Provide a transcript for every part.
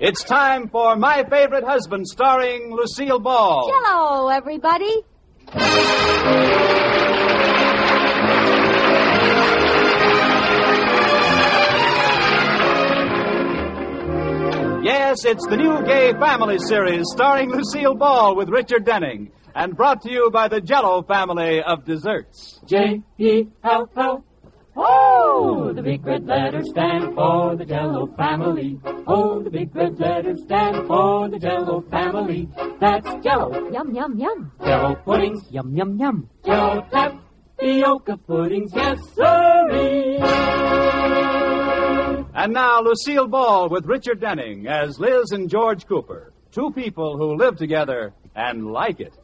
It's time for My Favorite Husband, starring Lucille Ball. Hello, everybody. Yes, it's the new Gay Family series starring Lucille Ball with Richard Denning and brought to you by the Jell-O family of desserts. J-E-L-L. Oh, the big red letters stand for the Jell-O family. Oh, the big red letters stand for the Jell-O family. That's Jell-O. Yum, yum, yum. Jell-O puddings. Yum, yum, yum. Jell-O tapioca puddings. Yes, sirree. And now, Lucille Ball with Richard Denning as Liz and George Cooper, two people who live together and like it.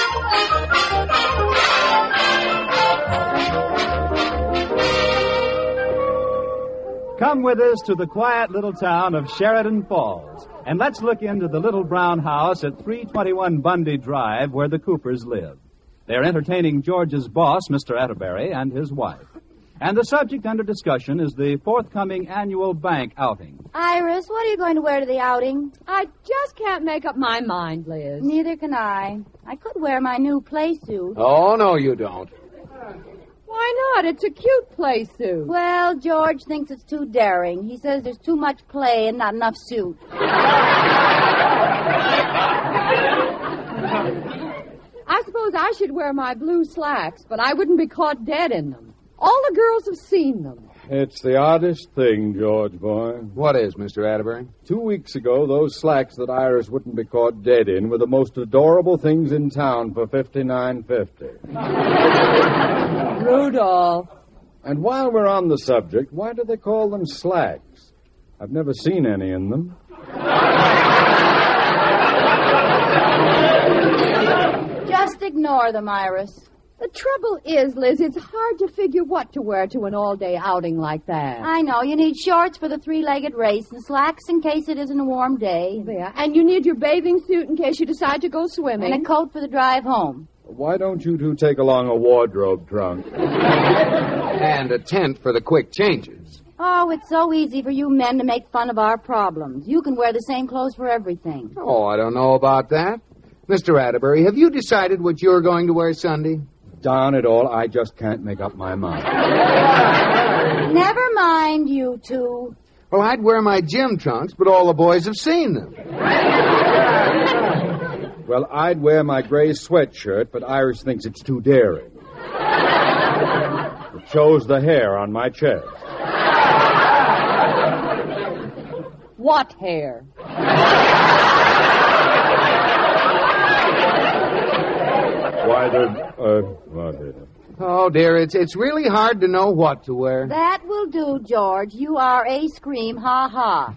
Come with us to the quiet little town of Sheridan Falls, and let's look into the little brown house at 321 Bundy Drive where the Coopers live. They're entertaining George's boss, Mr. Atterbury, and his wife. And the subject under discussion is the forthcoming annual bank outing. Iris, what are you going to wear to the outing? I just can't make up my mind, Liz. Neither can I. I could wear my new play suit. Oh, no, you don't. Why not? It's a cute play suit. Well, George thinks it's too daring. He says there's too much play and not enough suit. I suppose I should wear my blue slacks, but I wouldn't be caught dead in them. All the girls have seen them. It's the oddest thing, George boy. What is, Mr. Atterbury? 2 weeks ago, those slacks that Iris wouldn't be caught dead in were the most adorable things in town for $59.50. Rudolph. And while we're on the subject, why do they call them slacks? I've never seen any in them. Just ignore them, Iris. The trouble is, Liz, it's hard to figure what to wear to an all-day outing like that. I know. You need shorts for the three-legged race and slacks in case it isn't a warm day. Yeah, and you need your bathing suit in case you decide to go swimming. And a coat for the drive home. Why don't you two take along a wardrobe trunk? And a tent for the quick changes. Oh, it's so easy for you men to make fun of our problems. You can wear the same clothes for everything. Oh, I don't know about that. Mr. Atterbury, have you decided what you're going to wear Sunday? Darn it all, I just can't make up my mind. Never mind, you two. Well, I'd wear my gym trunks, but all the boys have seen them. Well, I'd wear my gray sweatshirt, but Iris thinks it's too daring. It shows the hair on my chest. What hair? Why, Oh, dear, it's really hard to know what to wear. That will do, George. You are a scream, ha-ha.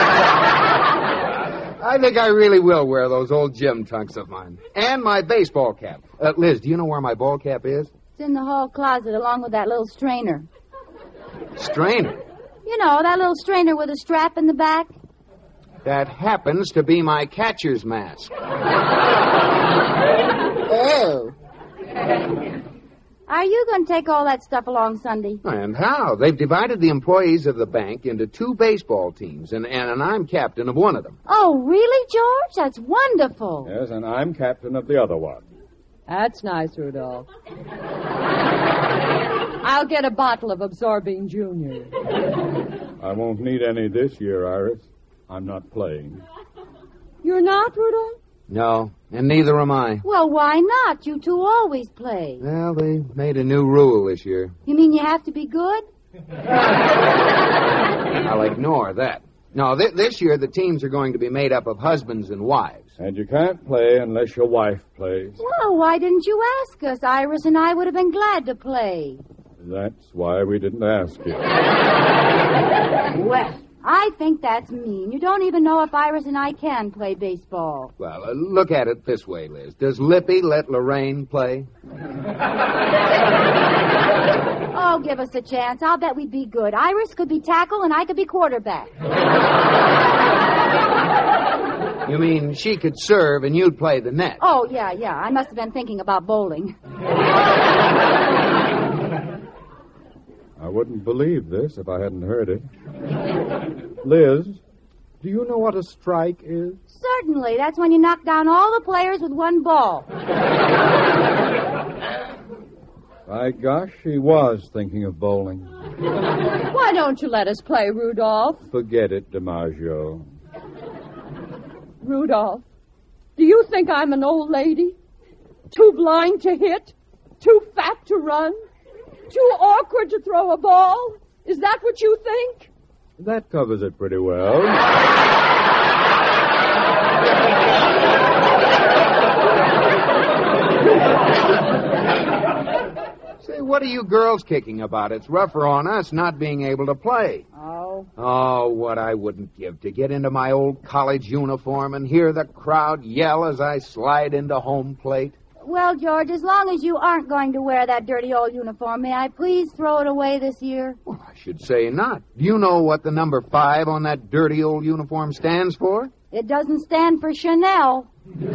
I think I really will wear those old gym trunks of mine. And my baseball cap. Liz, do you know where my ball cap is? It's in the hall closet along with that little strainer. Strainer? You know, that little strainer with a strap in the back. That happens to be my catcher's mask. Oh. Are you going to take all that stuff along Sunday? And how? They've divided the employees of the bank into 2 baseball teams, and I'm captain of one of them. Oh, really, George? That's wonderful. Yes, and I'm captain of the other one. That's nice, Rudolph. I'll get a bottle of Absorbing Junior. I won't need any this year, Iris. I'm not playing. You're not, Rudolph? No, and neither am I. Well, why not? You two always play. Well, they made a new rule this year. You mean you have to be good? I'll ignore that. No, this year the teams are going to be made up of husbands and wives. And you can't play unless your wife plays. Well, why didn't you ask us? Iris and I would have been glad to play. That's why we didn't ask you. Well, I think that's mean. You don't even know if Iris and I can play baseball. Well, look at it this way, Liz. Does Lippy let Lorraine play? Oh, give us a chance. I'll bet we'd be good. Iris could be tackle and I could be quarterback. You mean she could serve and you'd play the net? Oh, yeah. I must have been thinking about bowling. I wouldn't believe this if I hadn't heard it. Liz, Do you know what a strike is? Certainly. That's when you knock down all the players with one ball. By gosh, he was thinking of bowling. Why don't you let us play, Rudolph? Forget it, DiMaggio. Rudolph, do you think I'm an old lady? Too blind to hit? Too fat to run? Too awkward to throw a ball? Is that what you think? That covers it pretty well. Say, what are you girls kicking about? It's rougher on us not being able to play. Oh. Oh, what I wouldn't give to get into my old college uniform and hear the crowd yell as I slide into home plate. Well, George, as long as you aren't going to wear that dirty old uniform, may I please throw it away this year? Well, I should say not. Do you know what the number 5 on that dirty old uniform stands for? It doesn't stand for Chanel.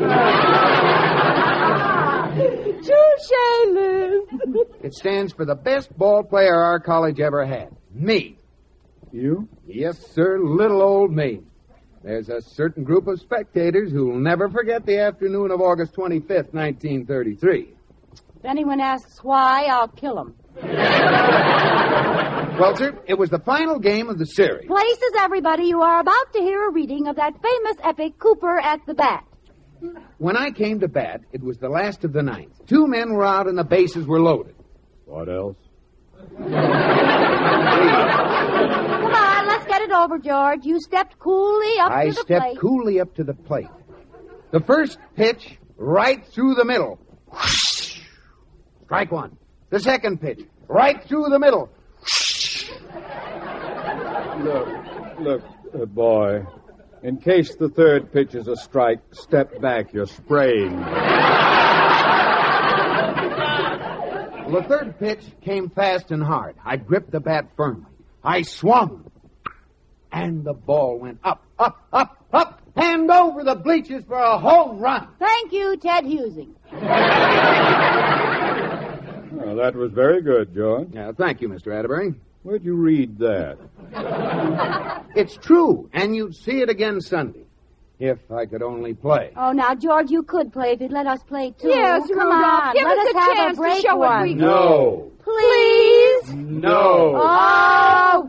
Touche, Liz. It stands for the best ball player our college ever had. Me. You? Yes, sir, little old me. There's a certain group of spectators who'll never forget the afternoon of August 25th, 1933. If anyone asks why, I'll kill him. Well, sir, it was the final game of the series. Places, everybody, you are about to hear a reading of that famous epic, Cooper at the Bat. When I came to bat, it was the last of the ninth. 2 men were out and the bases were loaded. What else? Come on, let's get it over, George. You stepped coolly up to the plate. I stepped coolly up to the plate. The first pitch, right through the middle. Strike one. The second pitch, right through the middle. Look, boy. In case the third pitch is a strike, step back. You're spraying. Well, the third pitch came fast and hard. I gripped the bat firmly. I swung. And the ball went up, up, up, up, and over the bleachers for a home run. Thank you, Ted Husing. Well, that was very good, George. Yeah, thank you, Mr. Atterbury. Where'd you read that? It's true, and you'd see it again Sunday. If I could only play. Oh, now, George, you could play if you'd let us play, too. Yes, Come Rudolph, on, give let us us a have chance a break to show what one. we No. Please? No. Oh!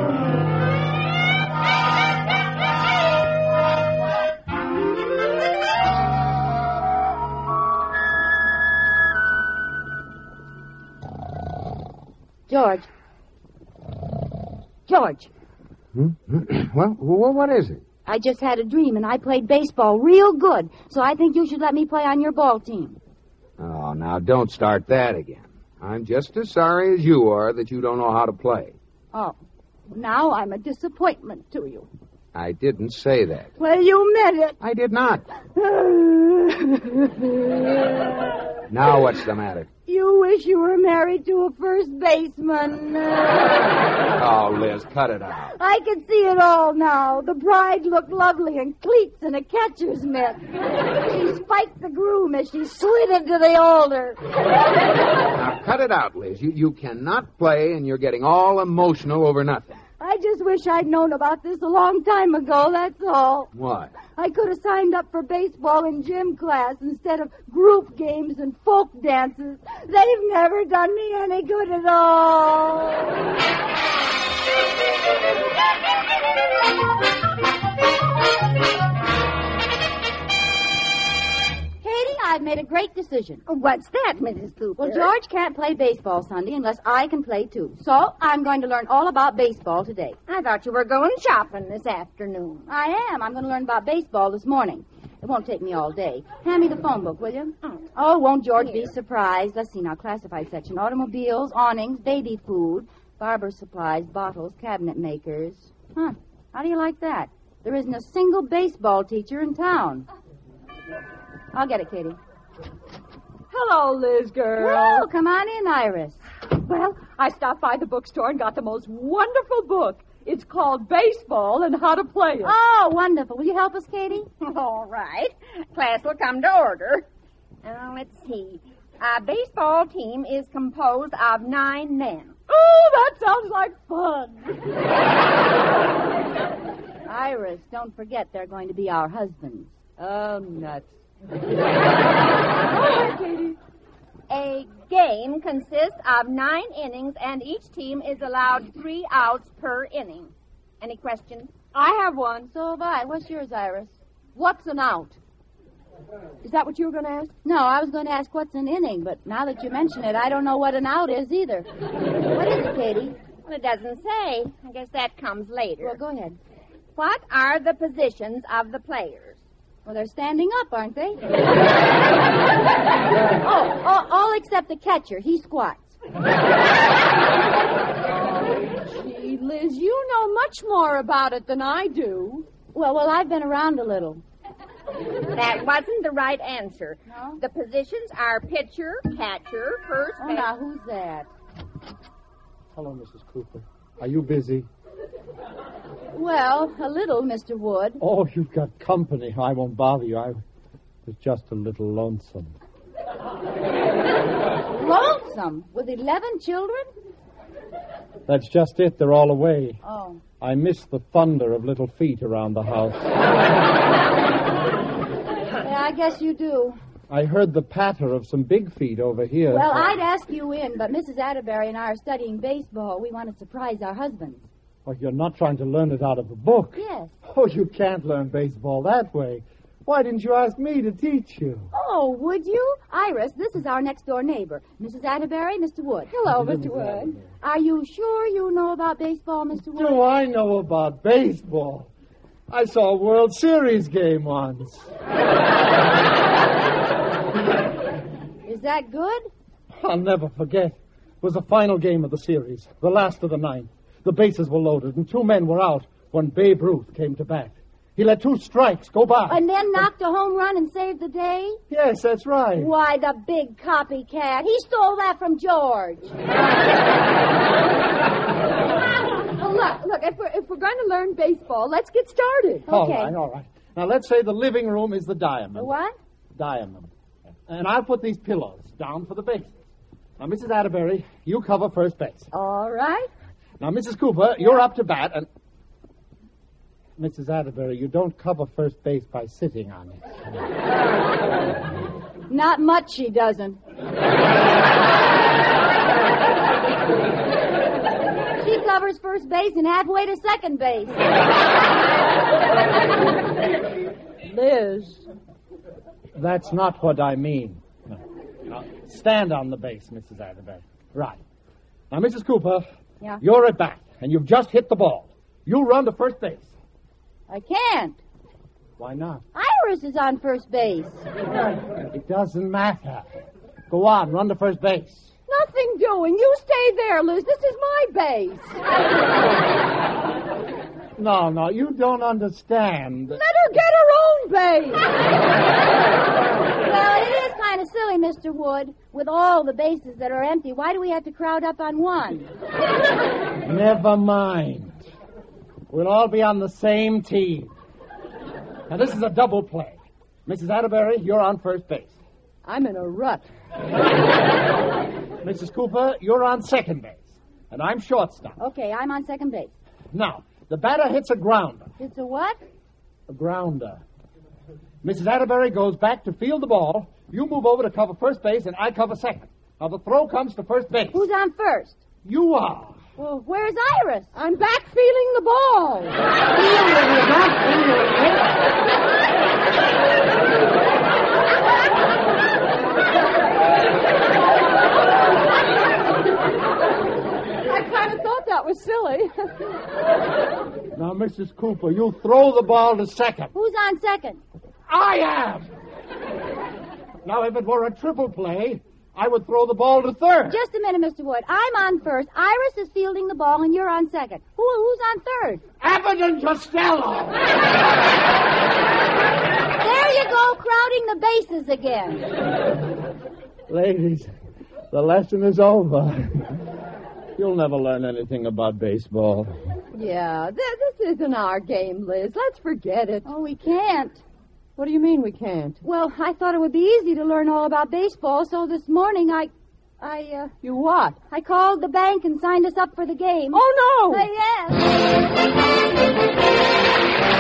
George. George. Well, what is it? I just had a dream, and I played baseball real good, so I think you should let me play on your ball team. Oh, now, don't start that again. I'm just as sorry as you are that you don't know how to play. Oh, now I'm a disappointment to you. I didn't say that. Well, you meant it. I did not. Now what's the matter? You wish you were married to a first baseman. Oh, Liz, cut it out. I can see it all now. The bride looked lovely in cleats and a catcher's mitt. She spiked the groom as she slid into the altar. Now, cut it out, Liz. You cannot play, and you're getting all emotional over nothing. I just wish I'd known about this a long time ago, that's all. What? I could have signed up for baseball in gym class instead of group games and folk dances. They've never done me any good at all. Katie, I've made a great decision. What's that, Mrs. Cooper? Well, George can't play baseball Sunday unless I can play too. So I'm going to learn all about baseball today. I thought you were going shopping this afternoon. I am. I'm going to learn about baseball this morning. It won't take me all day. Hand me the phone book, will you? Oh, won't George be surprised? Let's see now. Classified section. Automobiles, awnings, baby food, barber supplies, bottles, cabinet makers. Huh. How do you like that? There isn't a single baseball teacher in town. I'll get it, Katie. Hello, Liz girl. Well, come on in, Iris. Well, I stopped by the bookstore and got the most wonderful book. It's called Baseball and How to Play It. Oh, wonderful. Will you help us, Katie? All right. Class will come to order. Let's see. Our baseball team is composed of 9 men. Oh, that sounds like fun. Iris, don't forget they're going to be our husbands. Oh, nuts. A game consists of 9 innings, and each team is allowed 3 outs per inning. Any questions? I have one. So have I. What's yours, Iris? What's an out? Is that what you were going to ask? No, I was going to ask what's an inning, but now that you mention it, I don't know what an out is either. What is it, Katie? Well, it doesn't say. I guess that comes later. Well, go ahead. What are the positions of the players? Well, they're standing up, aren't they? all except the catcher. He squats. Gee, Liz, you know much more about it than I do. Well, I've been around a little. That wasn't the right answer. No? The positions are pitcher, catcher, first Oh, base. now, who's that? Hello, Mrs. Cooper. Are you busy? Well, a little, Mr. Wood. Oh, you've got company. I won't bother you. I was just a little lonesome. Lonesome? With 11 children? That's just it. They're all away. Oh. I miss the thunder of little feet around the house. Yeah, I guess you do. I heard the patter of some big feet over here. Well, I'd ask you in, but Mrs. Atterbury and I are studying baseball. We want to surprise our husbands. Oh, you're not trying to learn it out of a book. Yes. Oh, you can't learn baseball that way. Why didn't you ask me to teach you? Oh, would you? Iris, this is our next-door neighbor. Mrs. Atterbury, Mr. Wood. Hello, Mr. Wood. Are you sure you know about baseball, Mr. Wood? Do I know about baseball? I saw a World Series game once. Is that good? I'll never forget. It was the final game of the series, the last of the ninth. The bases were loaded, and 2 men were out when Babe Ruth came to bat. He let 2 strikes go by. And then knocked a home run and saved the day? Yes, that's right. Why, the big copycat. He stole that from George. Oh, look, if we're going to learn baseball, let's get started. Okay. All right. Now, let's say the living room is the diamond. The what? Diamond. And I'll put these pillows down for the bases. Now, Mrs. Atterbury, you cover first base. All right. Now, Mrs. Cooper, you're up to bat, and... Mrs. Atterbury, you don't cover first base by sitting on it. Not much she doesn't. She covers first base and halfway to second base. Liz. That's not what I mean. No. Now, stand on the base, Mrs. Atterbury. Right. Now, Mrs. Cooper, Yeah? you're at bat, and you've just hit the ball. You run to first base. I can't. Why not? Iris is on first base. It doesn't matter. Go on, run to first base. Nothing doing. You stay there, Liz. This is my base. No, you don't understand. Let her get her own base. Well, it is kind of silly, Mr. Wood. With all the bases that are empty, why do we have to crowd up on one? Never mind. We'll all be on the same team. Now, this is a double play. Mrs. Atterbury, you're on first base. I'm in a rut. Mrs. Cooper, you're on second base. And I'm shortstop. Okay, I'm on second base. Now, the batter hits a grounder. It's a what? A grounder. Mrs. Atterbury goes back to field the ball. You move over to cover first base, and I cover second. Now, the throw comes to first base. Who's on first? You are. Well, where's Iris? I'm back feeling the ball. I kind of thought that was silly. Now, Mrs. Cooper, you throw the ball to second. Who's on second? I am. Now, if it were a triple play, I would throw the ball to third. Just a minute, Mr. Wood. I'm on first. Iris is fielding the ball, and you're on second. Who's on third? Abbott and Costello. There you go, crowding the bases again. Ladies, the lesson is over. You'll never learn anything about baseball. Yeah, this isn't our game, Liz. Let's forget it. Oh, we can't. What do you mean we can't? Well, I thought it would be easy to learn all about baseball, so this morning You what? I called the bank and signed us up for the game. Oh, no! Yes.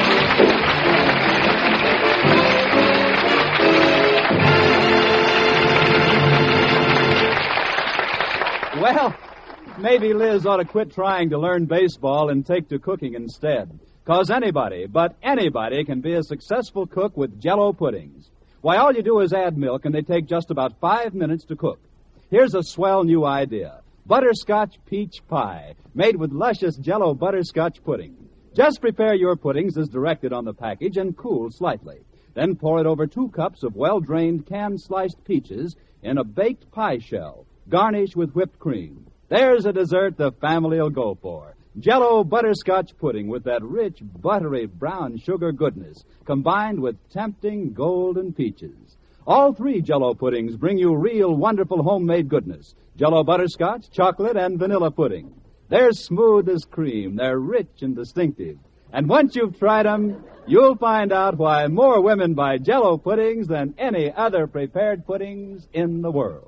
Well, maybe Liz ought to quit trying to learn baseball and take to cooking instead. 'Cause anybody, but anybody, can be a successful cook with Jell-O puddings. Why, all you do is add milk, and they take just about 5 minutes to cook. Here's a swell new idea. Butterscotch peach pie, made with luscious Jell-O butterscotch pudding. Just prepare your puddings as directed on the package and cool slightly. Then pour it over 2 cups of well-drained canned sliced peaches in a baked pie shell. Garnish with whipped cream. There's a dessert the family'll go for. Jell-O butterscotch pudding with that rich, buttery brown sugar goodness, combined with tempting golden peaches. All 3 Jell-O puddings bring you real, wonderful homemade goodness. Jell-O butterscotch, chocolate, and vanilla pudding. They're smooth as cream. They're rich and distinctive. And once you've tried them, you'll find out why more women buy Jell-O puddings than any other prepared puddings in the world.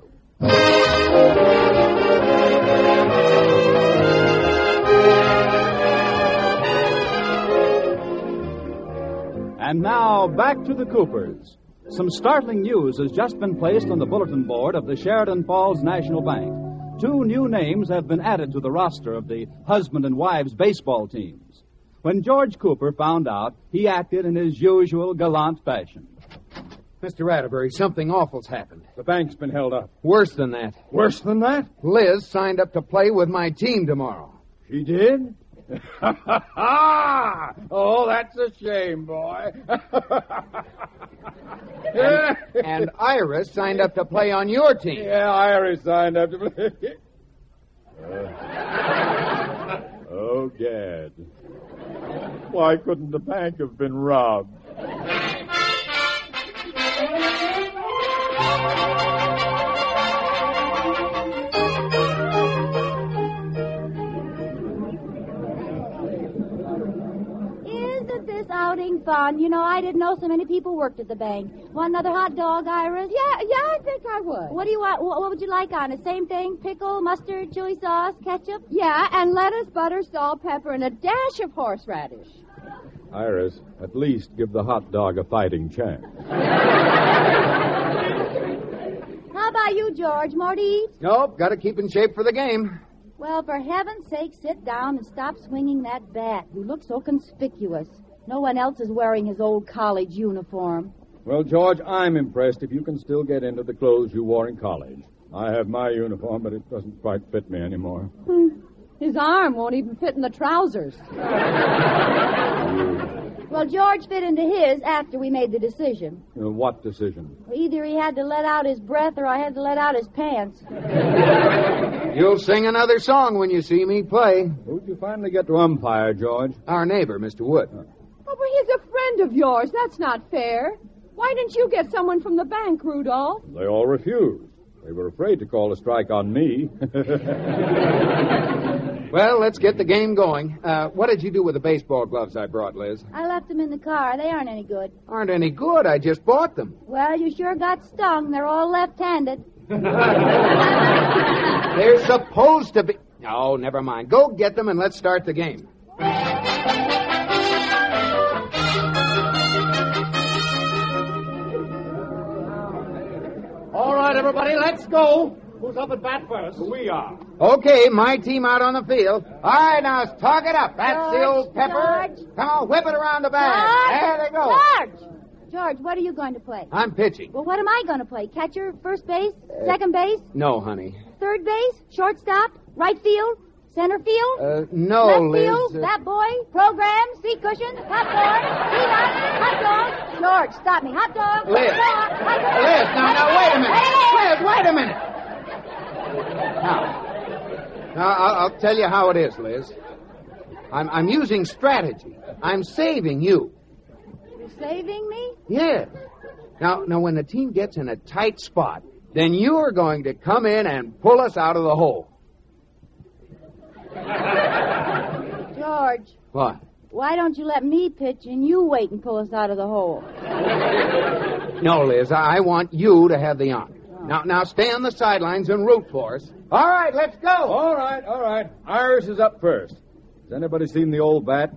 And now, back to the Coopers. Some startling news has just been placed on the bulletin board of the Sheridan Falls National Bank. 2 new names have been added to the roster of the husband and wives baseball teams. When George Cooper found out, he acted in his usual gallant fashion. Mr. Atterbury, something awful's happened. The bank's been held up. Worse than that. Worse than that? Liz signed up to play with my team tomorrow. She did? Oh, that's a shame, boy. And Iris signed up to play on your team. Yeah, Iris signed up to play. Oh, Gad. Why couldn't the bank have been robbed? Outing fun. You know, I didn't know so many people worked at the bank. Want another hot dog, Iris? Yeah, I think I would. What do you want? What would you like on it? Same thing? Pickle, mustard, chili sauce, ketchup? Yeah, and lettuce, butter, salt, pepper, and a dash of horseradish. Iris, at least give the hot dog a fighting chance. How about you, George? More to eat? Nope, got to keep in shape for the game. Well, for heaven's sake, sit down and stop swinging that bat. You look so conspicuous. No one else is wearing his old college uniform. Well, George, I'm impressed if you can still get into the clothes you wore in college. I have my uniform, but it doesn't quite fit me anymore. His arm won't even fit in the trousers. Well, George fit into his after we made the decision. What decision? Either he had to let out his breath or I had to let out his pants. You'll sing another song when you see me play. Who'd you finally get to umpire, George? Our neighbor, Mr. Wood. Oh, but he's a friend of yours. That's not fair. Why didn't you get someone from the bank, Rudolph? They all refused. They were afraid to call a strike on me. Well, let's get the game going. What did you do with the baseball gloves I brought, Liz? I left them in the car. They aren't any good. Aren't any good. I just bought them. Well, you sure got stung. They're all left-handed. They're supposed to be... Oh, never mind. Go get them and let's start the game. All right, everybody, let's go. Who's up at bat first? We are. Okay, my team out on the field. All right, now, talk it up. That's the old pepper. George. Come on, whip it around the bag. There they go. George, what are you going to play? I'm pitching. Well, what am I going to play? Catcher, first base, second base, No, honey. third base, shortstop, right field, center field, No, left Liz. field, bat boy, program, seat cushion, hot dog, peanut, hot dog. George, stop me. Hot dog. Liz. Hot dog, Liz, now, wait a minute. Hey! Liz, wait a minute. Now, I'll tell you how it is, Liz. I'm using strategy. I'm saving you. You're saving me? Yes. Now, when the team gets in a tight spot, then you are going to come in and pull us out of the hole. George, What? why don't you let me pitch and you wait and pull us out of the hole? No, Liz, I want you to have the honor. Now, stay on the sidelines and root for us. All right, let's go. All right. Iris is up first. Has anybody seen the old bat?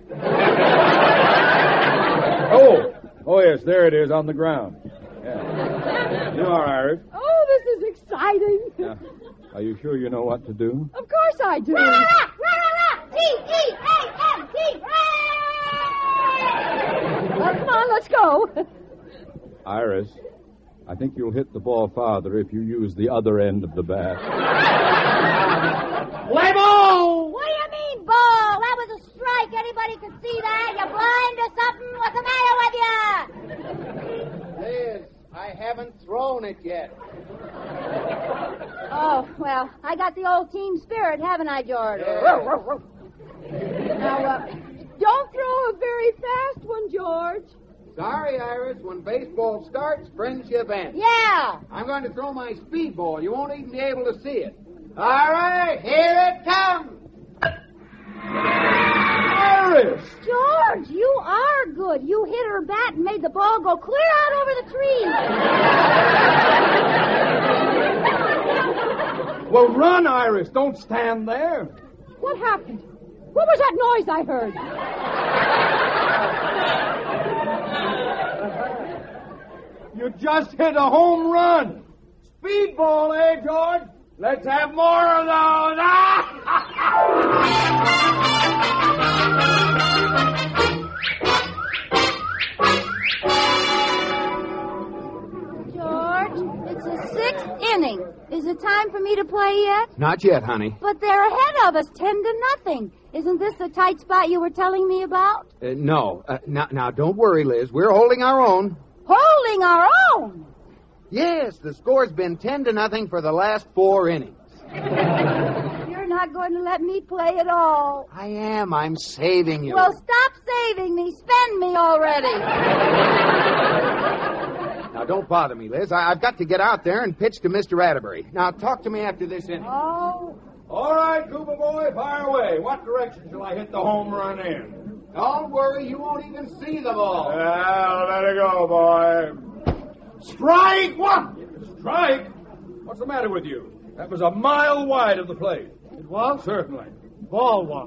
Oh, yes, there it is on the ground. Yeah. You are, Iris. Oh, this is exciting. Yeah. Are you sure you know what to do? Of course I do. T-E-A-M-T. Well, come on, let's go. Iris, I think you'll hit the ball farther if you use the other end of the bat. Play ball! What do you mean, ball? That was a strike. Anybody could see that. You blind or something? What's the matter with you? Liz, I haven't thrown it yet. Oh, well, I got the old team spirit, haven't I, George? Yeah. Now, don't throw a very fast one, George. Sorry, Iris. When baseball starts, friendship ends. Yeah. I'm going to throw my speedball. You won't even be able to see it. All right, here it comes. Iris! George, you are good. You hit her bat and made the ball go clear out over the tree. Well, run, Iris. Don't stand there. What happened? What was that noise I heard? You just hit a home run. Speedball, eh, George? Let's have more of those. George, it's the 6th inning. Is it time for me to play yet? Not yet, honey. But they're ahead of us, 10-0. Isn't this the tight spot you were telling me about? No. Now, don't worry, Liz. We're holding our own. Holding our own. Yes, the score's been 10-0 for the last 4 innings. You're not going to let me play at all. I am. I'm saving you. Well, stop saving me. Spend me already. Now, don't bother me, Liz. I've got to get out there and pitch to Mr. Atterbury. Now, talk to me after this inning. Oh. All right, Cooper boy, fire away. What direction shall I hit the home run in? Don't worry, you won't even see the ball. Well, let it go, boy. Strike one! Strike? What's the matter with you? That was a mile wide of the plate. It was? Certainly. Ball one.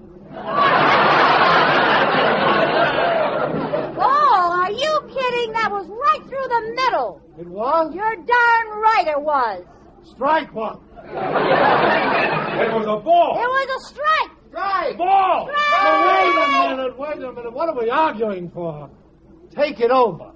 Ball, are you kidding? That was right through the middle. It was? You're darn right it was. Strike one. It was a ball. It was a strike. Strike! Ball! Wait a minute. What are we arguing for? Take it over.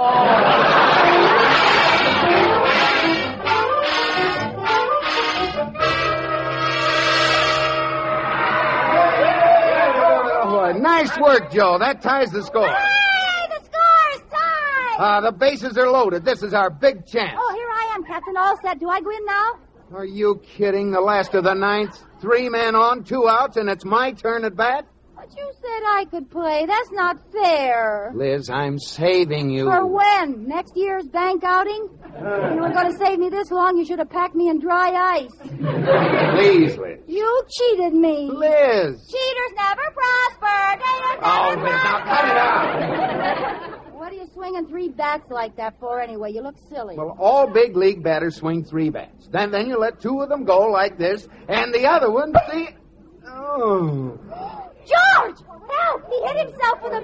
Oh, nice work, Joe. That ties the score. Hey, the score is tied. The bases are loaded. This is our big chance. Oh, here I am, Captain. All set. Do I go in now? Are you kidding? The last of the ninth? 3 men on, 2 outs, and it's my turn at bat? But you said I could play. That's not fair. Liz, I'm saving you. For when? Next year's bank outing? If you were going to save me this long, you should have packed me in dry ice. Please, Liz. You cheated me. Liz. Cheaters never prosper. Oh, Liz, now cut it out. What are you swinging 3 bats like that for anyway? You look silly. Well, all big league batters swing 3 bats. Then you let 2 of them go like this, and the other one, see... Oh. George! Help! He hit himself with a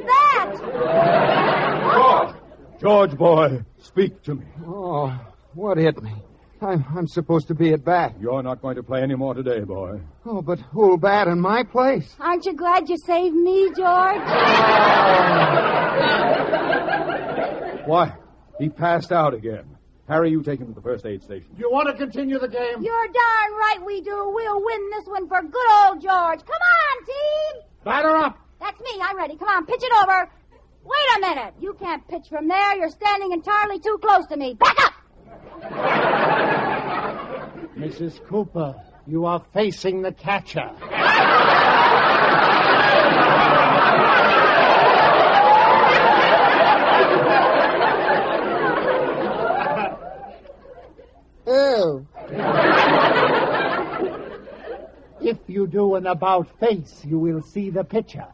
bat! George, boy, speak to me. Oh, what hit me? I'm supposed to be at bat. You're not going to play any more today, boy. Oh, but who'll bat in my place? Aren't you glad you saved me, George? Why? He passed out again. Harry, you take him to the first aid station. You want to continue the game? You're darn right we do. We'll win this one for good old George. Come on, team! Batter up. That's me. I'm ready. Come on, pitch it over. Wait a minute. You can't pitch from there. You're standing entirely too close to me. Back up! Mrs. Cooper, you are facing the catcher. Ooh. If you do an about face, you will see the pitcher.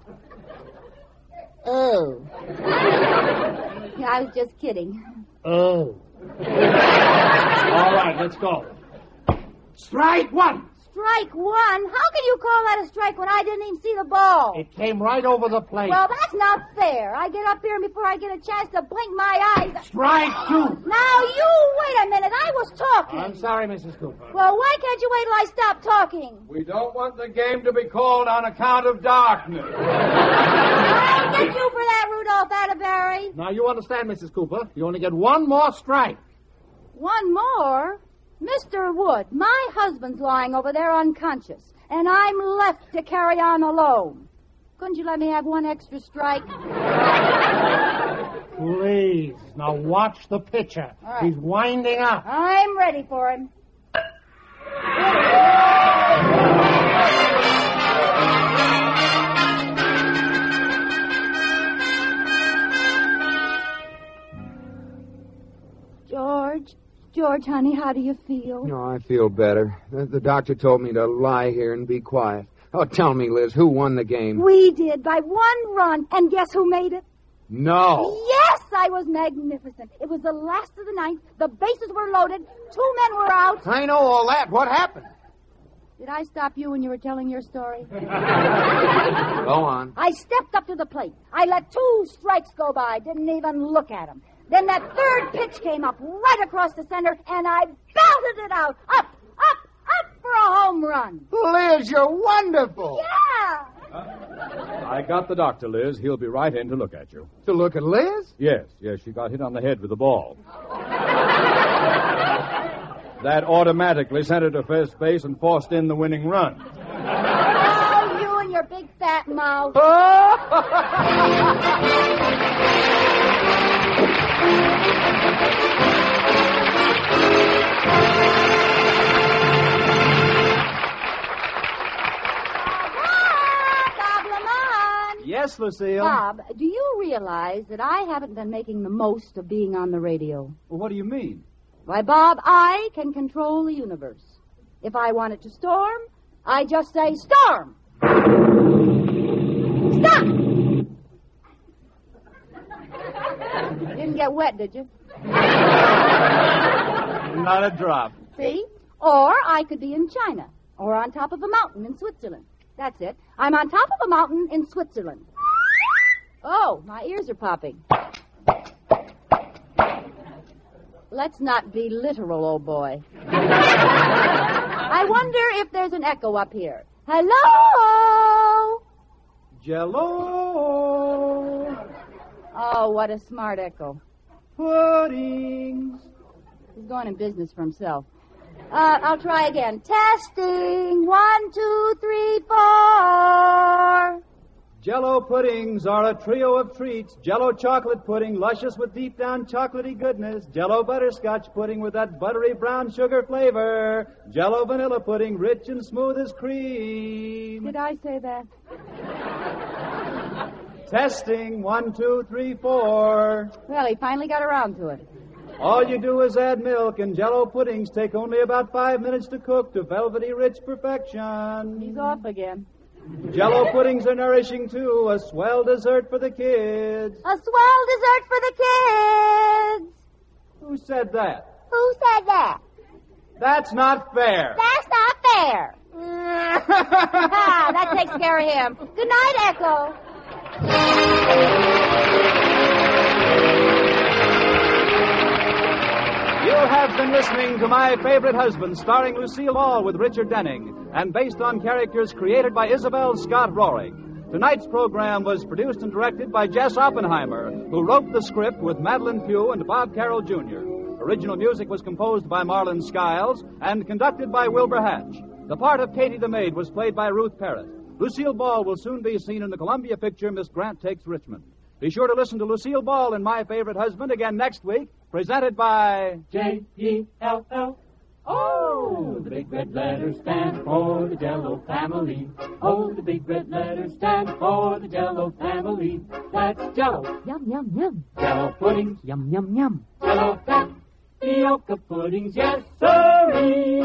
Ooh. Yeah, I was just kidding. Oh. All right, let's go. Strike one. Strike one? How can you call that a strike when I didn't even see the ball? It came right over the plate. Well, that's not fair. I get up here and before I get a chance to blink my eyes... Strike two. Now, you wait a minute. I was talking. I'm sorry, Mrs. Cooper. Well, why can't you wait till I stop talking? We don't want the game to be called on account of darkness. I'll get you for that, Rudolph Atterbury. Now, you understand, Mrs. Cooper. You only get one more strike. One more? Mr. Wood, my husband's lying over there unconscious, and I'm left to carry on alone. Couldn't you let me have one extra strike? Please. Now watch the pitcher. All right. He's winding up. I'm ready for him. George, honey, how do you feel? No, I feel better. The doctor told me to lie here and be quiet. Oh, tell me, Liz, who won the game? We did, by one run. And guess who made it? No. Yes, I was magnificent. It was the last of the ninth. The bases were loaded. 2 men were out. I know all that. What happened? Did I stop you when you were telling your story? Go on. I stepped up to the plate. I let 2 strikes go by. Didn't even look at them. Then that third pitch came up right across the center, and I belted it out. Up for a home run. Liz, you're wonderful. Yeah. I got the doctor, Liz. He'll be right in to look at you. To look at Liz? Yes, she got hit on the head with the ball. That automatically sent her to first base and forced in the winning run. Oh, you and your big fat mouth. Yes, Lucille. Bob, do you realize that I haven't been making the most of being on the radio? Well, what do you mean? Why, Bob, I can control the universe. If I want it to storm, I just say, storm! Stop! You didn't get wet, did you? Not a drop. See? Or I could be in China, or on top of a mountain in Switzerland. That's it. I'm on top of a mountain in Switzerland. Oh, my ears are popping. Let's not be literal, old boy. I wonder if there's an echo up here. Hello? Jell-O. Oh, what a smart echo. Puddings. He's going in business for himself. I'll try again. Testing. 1, 2, 3, 4. Jell-O puddings are a trio of treats. Jell-O chocolate pudding, luscious with deep down chocolatey goodness. Jell-O butterscotch pudding with that buttery brown sugar flavor. Jell-O vanilla pudding, rich and smooth as cream. Did I say that? Testing. 1, 2, 3, 4. Well, he finally got around to it. All you do is add milk, and Jell-O puddings take only about 5 minutes to cook to velvety rich perfection. He's off again. Jell-O puddings are nourishing, too. A swell dessert for the kids. A swell dessert for the kids. Who said that? Who said that? That's not fair. That's not fair. That takes care of him. Good night, Echo. You have been listening to My Favorite Husband, starring Lucille Ball with Richard Denning, and based on characters created by Isabel Scott Rohrig. Tonight's program was produced and directed by Jess Oppenheimer, who wrote the script with Madeline Pugh and Bob Carroll Jr. Original music was composed by Marlon Skiles and conducted by Wilbur Hatch. The part of Katie the Maid was played by Ruth Parrott. Lucille Ball will soon be seen in the Columbia picture Miss Grant Takes Richmond. Be sure to listen to Lucille Ball in My Favorite Husband again next week, presented by Jell. Oh, the big red letters stand for the Jell-O family. Oh, the big red letters stand for the Jell-O family. That's Jell-O. Yum, yum, yum. Jell-O puddings. Yum, yum, yum. Jell-O tapioca puddings. Yes, sirree.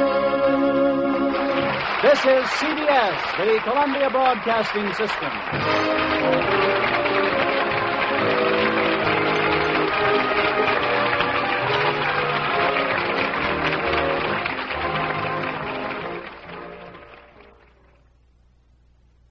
This is CBS, the Columbia Broadcasting System.